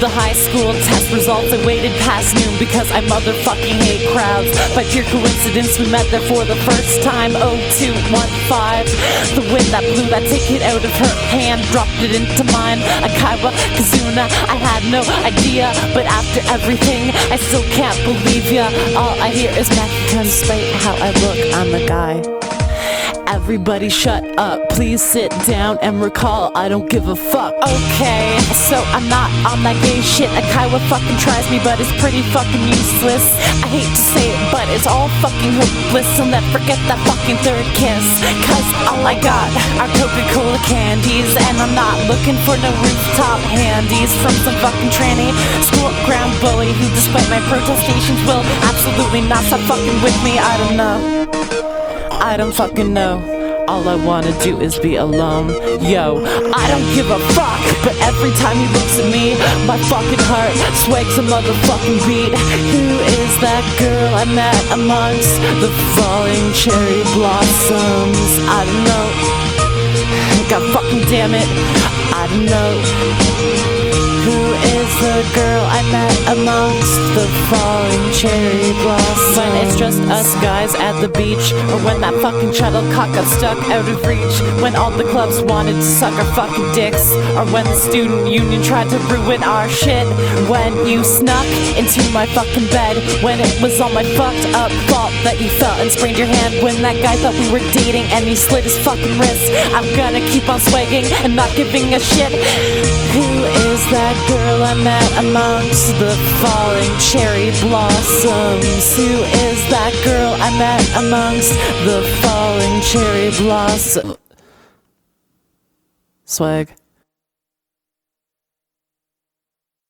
the high school test results. I waited past noon because I motherfucking hate crowds. By pure coincidence, we met there for the first time. 0215. The wind that blew that ticket out of her hand dropped it into mine. Akaiwa Kazuna, I had no idea, but after everything, I still can't believe ya. All I hear is Mexican, despite how I look, I'm a guy. Everybody shut up, please sit down and recall I don't give a fuck. Okay, so I'm not on that gay shit. Akaiwa fucking tries me, but it's pretty fucking useless. I hate to say it, but it's all fucking hopeless. So let's forget that fucking third kiss, cause all I got are Coca-Cola candies. And I'm not looking for no rooftop handies from some fucking tranny school ground bully who, despite my protestations, will absolutely not stop fucking with me. I don't know, I don't fucking know. All I wanna do is be alone. Yo, I don't give a fuck, but every time he looks at me, my fucking heart swags a motherfucking beat. Who is that girl I met amongst the falling cherry blossoms? I don't know. God fucking damn it, I don't know. Who is the girl I met amongst the falling cherry blossoms? When it's just us guys at the beach, or when that fucking shuttlecock got stuck out of reach, when all the clubs wanted to suck our fucking dicks, or when the student union tried to ruin our shit, when you snuck into my fucking bed, when it was all my fucked up fault that you fell and sprained your hand, when that guy thought we were dating and he slit his fucking wrist. I'm gonna keep on swagging and not giving a shit. Who is that girl I met amongst the falling cherry blossoms? Who is that girl I met amongst the falling cherry blossoms? Swag.